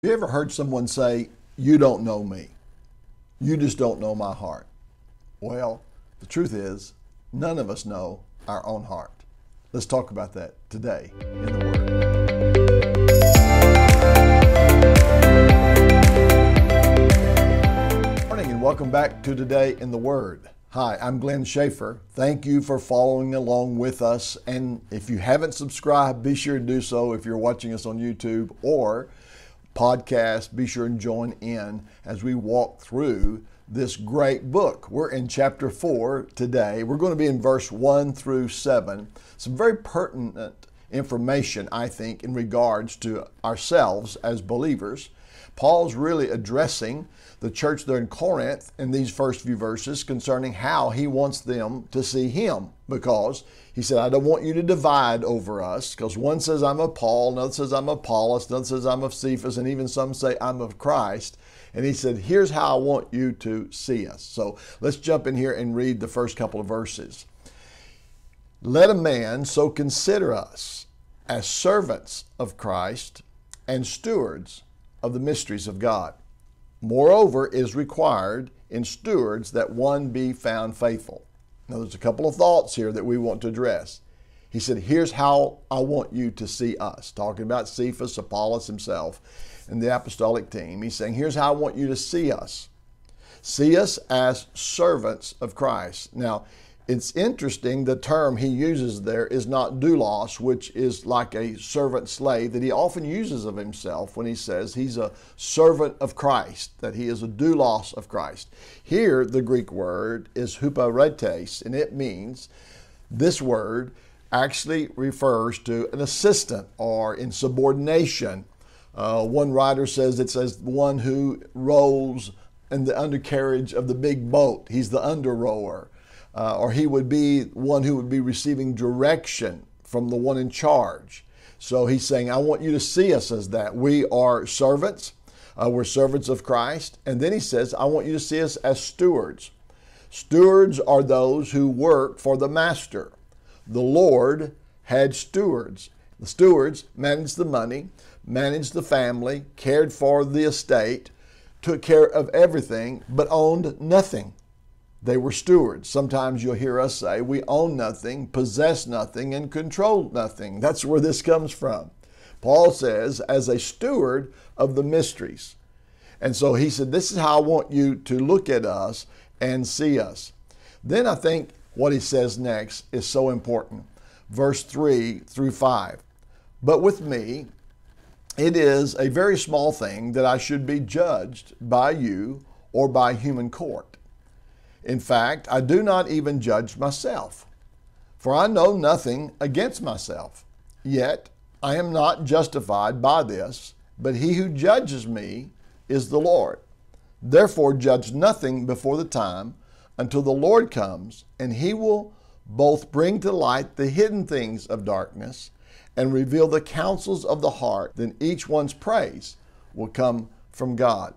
You ever heard someone say, "You don't know me. You just don't know my heart"? Well, the truth is, none of us know our own heart. Let's talk about that today in the Word. Good morning and welcome back to Today in the Word. Hi, I'm Glenn Schaefer. Thank you for following along with us. And if you haven't subscribed, be sure to do so if you're watching us on YouTube or podcast. Be sure and join in as we walk through this great book. We're in chapter 4 today. We're going to be in verse 1 through 7. Some very pertinent information, I think, in regards to ourselves as believers. Paul's really addressing the church there in Corinth in these first few verses concerning how he wants them to see him, because he said, I don't want you to divide over us, because one says I'm of Paul, another says I'm of Apollos, another says I'm of Cephas, and even some say I'm of Christ. And he said, here's how I want you to see us. So let's jump in here and read the first couple of verses. Let a man so consider us as servants of Christ and stewards of the mysteries of God. Moreover, is required in stewards that one be found faithful. Now, there's a couple of thoughts here that we want to address. He said, here's how I want you to see us. Talking about Cephas, Apollos himself, and the apostolic team. He's saying, here's how I want you to see us. See us as servants of Christ. Now, it's interesting, the term he uses there is not doulos, which is like a servant slave that he often uses of himself when he says he's a servant of Christ, that he is a doulos of Christ. Here, the Greek word is huparetes, and it means, this word actually refers to an assistant or in subordination. One writer says it says one who rows in the undercarriage of the big boat. He's the under-rower. Or he would be one who would be receiving direction from the one in charge. So he's saying, I want you to see us as that. We are servants. We're servants of Christ. And then he says, I want you to see us as stewards. Stewards are those who work for the master. The Lord had stewards. The stewards managed the money, managed the family, cared for the estate, took care of everything, but owned nothing. They were stewards. Sometimes you'll hear us say we own nothing, possess nothing, and control nothing. That's where this comes from. Paul says, as a steward of the mysteries. And so he said, this is how I want you to look at us and see us. Then I think what he says next is so important. Verse 3 through 5. But with me, it is a very small thing that I should be judged by you or by human court. In fact, I do not even judge myself, for I know nothing against myself. Yet I am not justified by this, but he who judges me is the Lord. Therefore judge nothing before the time until the Lord comes, and he will both bring to light the hidden things of darkness and reveal the counsels of the heart. Then each one's praise will come from God.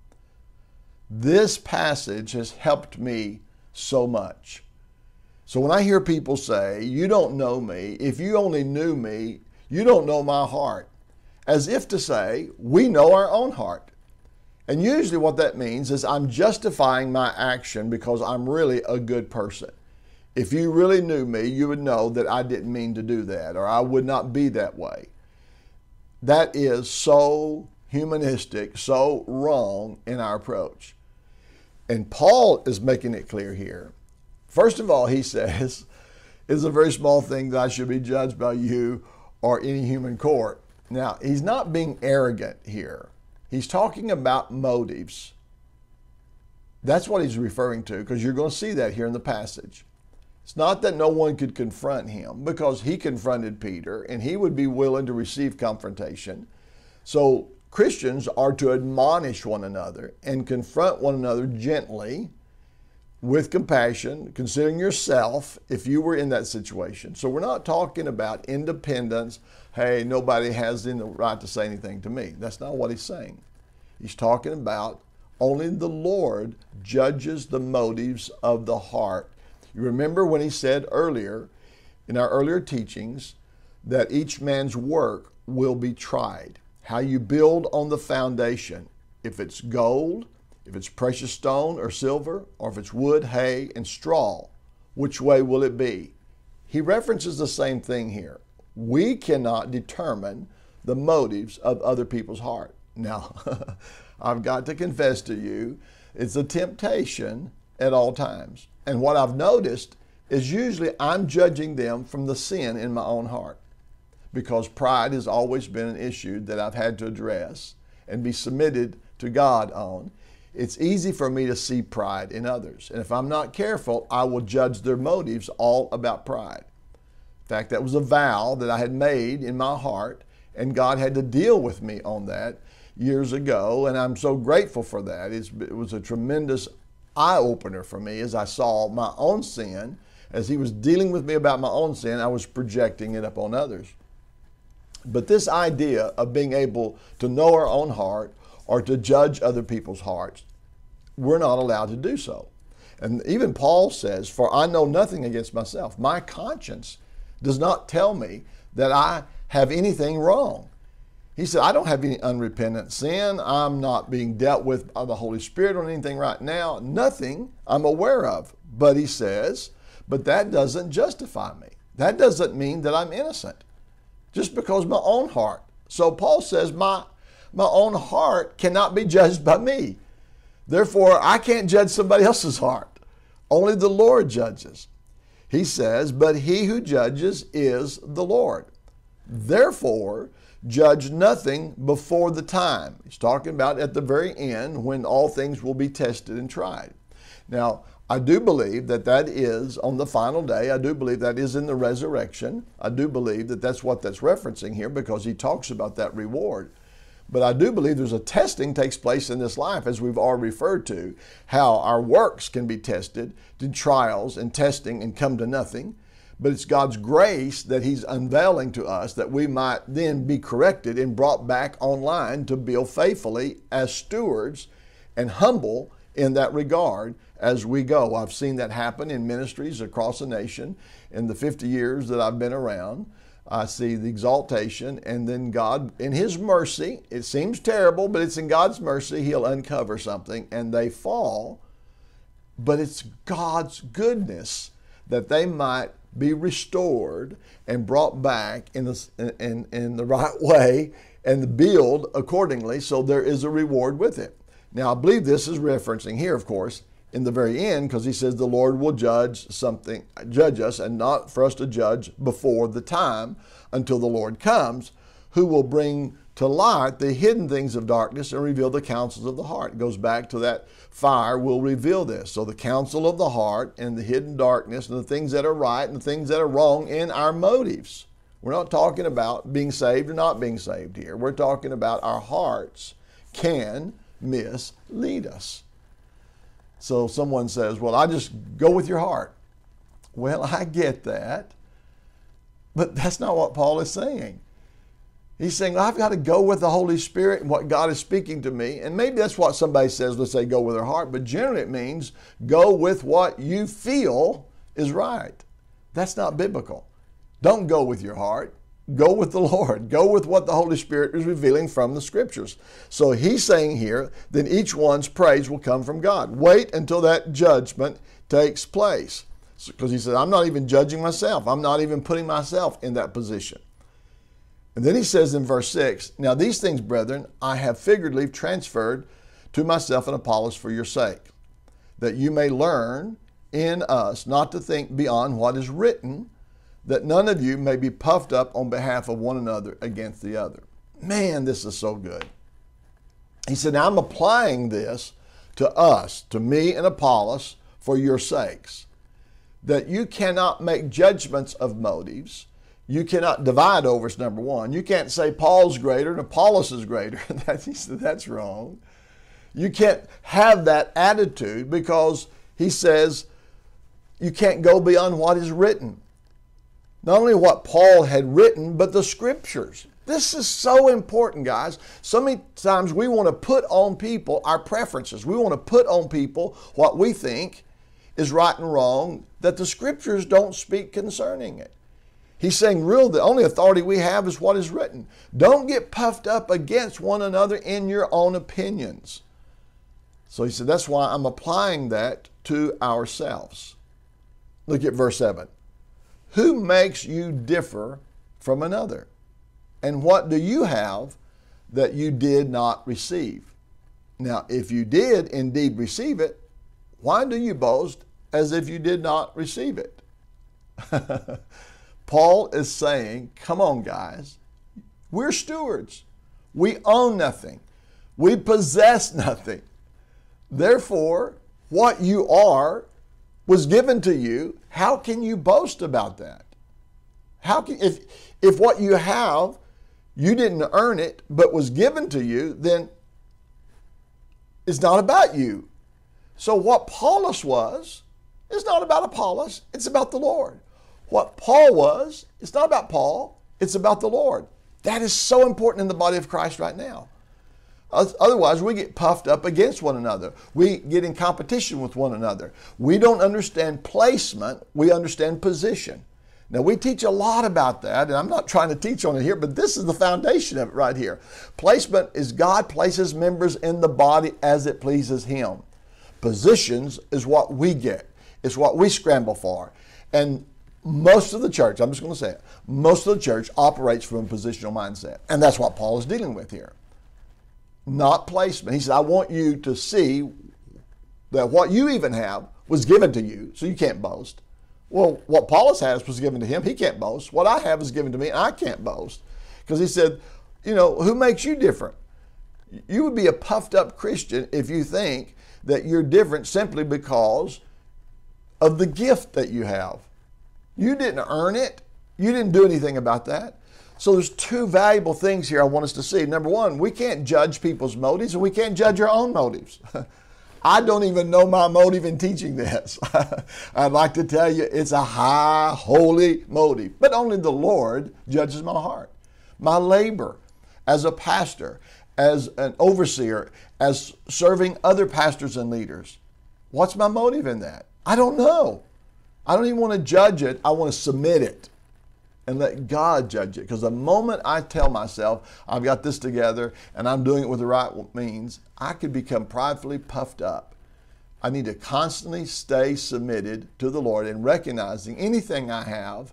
This passage has helped me so much. So when I hear people say, you don't know me, if you only knew me, you don't know my heart, as if to say, we know our own heart. And usually what that means is I'm justifying my action because I'm really a good person. If you really knew me, you would know that I didn't mean to do that, or I would not be that way. That is so humanistic, so wrong in our approach. And Paul is making it clear here. First of all, he says, it's a very small thing that I should be judged by you or any human court. Now, he's not being arrogant here. He's talking about motives. That's what he's referring to, because you're going to see that here in the passage. It's not that no one could confront him, because he confronted Peter and he would be willing to receive confrontation. So Christians are to admonish one another and confront one another gently, with compassion, considering yourself if you were in that situation. So we're not talking about independence. Hey, nobody has the right to say anything to me. That's not what he's saying. He's talking about only the Lord judges the motives of the heart. You remember when he said earlier, in our earlier teachings, that each man's work will be tried. how you build on the foundation. If it's gold, if it's precious stone or silver, or if it's wood, hay, and straw, which way will it be? He references the same thing here. We cannot determine the motives of other people's heart. Now, I've got to confess to you, it's a temptation at all times. And what I've noticed is usually I'm judging them from the sin in my own heart, because pride has always been an issue that I've had to address and be submitted to God on. It's easy for me to see pride in others. And if I'm not careful, I will judge their motives all about pride. In fact, that was a vow that I had made in my heart, and God had to deal with me on that years ago, and I'm so grateful for that. It was a tremendous eye-opener for me as I saw my own sin. As He was dealing with me about my own sin, I was projecting it upon others. But this idea of being able to know our own heart or to judge other people's hearts, we're not allowed to do so. And even Paul says, "For I know nothing against myself." My conscience does not tell me that I have anything wrong. He said, I don't have any unrepentant sin. I'm not being dealt with by the Holy Spirit on anything right now. Nothing I'm aware of. But he says, but that doesn't justify me. That doesn't mean that I'm innocent. Just because my own heart. So Paul says, my own heart cannot be judged by me. Therefore, I can't judge somebody else's heart. Only the Lord judges. He says, but he who judges is the Lord. Therefore, judge nothing before the time. He's talking about at the very end when all things will be tested and tried. Now, I do believe that that is on the final day. I do believe that is in the resurrection. I do believe that that's what that's referencing here, because he talks about that reward. But I do believe there's a testing takes place in this life, as we've already referred to, how our works can be tested to trials and testing and come to nothing. But it's God's grace that he's unveiling to us that we might then be corrected and brought back online to build faithfully as stewards and humble in that regard as we go. I've seen that happen in ministries across the nation in the 50 years that I've been around. I see the exaltation, and then God, in his mercy, it seems terrible, but it's in God's mercy, he'll uncover something and they fall. But it's God's goodness that they might be restored and brought back in the right way and build accordingly, so there is a reward with it. Now, I believe this is referencing here, of course, in the very end, because he says the Lord will judge us, and not for us to judge before the time until the Lord comes, who will bring to light the hidden things of darkness and reveal the counsels of the heart. It goes back to that fire will reveal this. So the counsel of the heart and the hidden darkness and the things that are right and the things that are wrong in our motives. We're not talking about being saved or not being saved here. We're talking about our hearts can mislead us. So someone says, well, I just go with your heart. Well, I get that, but that's not what Paul is saying. He's saying, I've got to go with the Holy Spirit and what God is speaking to me. And maybe that's what somebody says, let's say go with their heart, but generally it means go with what you feel is right. That's not biblical. Don't go with your heart. Go with the Lord. Go with what the Holy Spirit is revealing from the Scriptures. So he's saying here, then each one's praise will come from God. Wait until that judgment takes place. Because he said, I'm not even judging myself. I'm not even putting myself in that position. And then he says in verse 6, now these things, brethren, I have figuratively transferred to myself and Apollos for your sake, that you may learn in us not to think beyond what is written, that none of you may be puffed up on behalf of one another against the other. Man, this is so good. He said, now I'm applying this to us, to me and Apollos, for your sakes, that you cannot make judgments of motives. You cannot divide over us, number one. You can't say Paul's greater and Apollos is greater. That's wrong. You can't have that attitude, because he says you can't go beyond what is written. Not only what Paul had written, but the Scriptures. This is so important, guys. So many times we want to put on people our preferences. We want to put on people what we think is right and wrong, that the Scriptures don't speak concerning it. He's saying, really, the only authority we have is what is written. Don't get puffed up against one another in your own opinions. So he said, that's why I'm applying that to ourselves. Look at verse 7. Who makes you differ from another? And what do you have that you did not receive? Now, if you did indeed receive it, why do you boast as if you did not receive it? Paul is saying, come on, guys. We're stewards. We own nothing. We possess nothing. Therefore, what you are was given to you. How can you boast about that? How can, if what you have, you didn't earn it, but was given to you, then it's not about you. So what Apollos was, it's not about Apollos, it's about the Lord. What Paul was, it's not about Paul, it's about the Lord. That is so important in the body of Christ right now. Otherwise, we get puffed up against one another. We get in competition with one another. We don't understand placement, we understand position. Now, we teach a lot about that, and I'm not trying to teach on it here, but this is the foundation of it right here. Placement is God places members in the body as it pleases Him. Positions is what we get. It's what we scramble for. And most of the church, I'm just going to say it, most of the church operates from a positional mindset. And that's what Paul is dealing with here. Not placement. He said, I want you to see that what you even have was given to you, so you can't boast. Well, what Apollos has was given to him. He can't boast. What I have is given to me, and I can't boast. Because he said, you know, who makes you different? You would be a puffed up Christian if you think that you're different simply because of the gift that you have. You didn't earn it. You didn't do anything about that. So there's two valuable things here I want us to see. Number one, we can't judge people's motives, and we can't judge our own motives. I don't even know my motive in teaching this. I'd like to tell you it's a high, holy motive. But only the Lord judges my heart. My labor as a pastor, as an overseer, as serving other pastors and leaders. What's my motive in that? I don't know. I don't even want to judge it. I want to submit it and let God judge it. Because the moment I tell myself I've got this together and I'm doing it with the right means, I could become pridefully puffed up. I need to constantly stay submitted to the Lord and recognizing anything I have,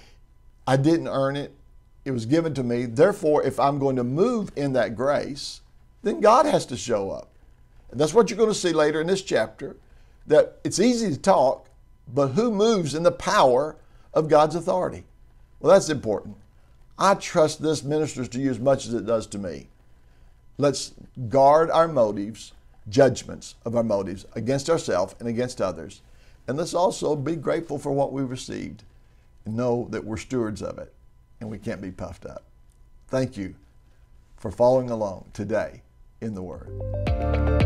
I didn't earn it. It was given to me. Therefore, if I'm going to move in that grace, then God has to show up. And that's what you're going to see later in this chapter, that it's easy to talk, but who moves in the power of God's authority? Well, that's important. I trust this ministers to you as much as it does to me. Let's guard our motives, judgments of our motives against ourselves and against others. And let's also be grateful for what we received and know that we're stewards of it and we can't be puffed up. Thank you for following along today in the Word.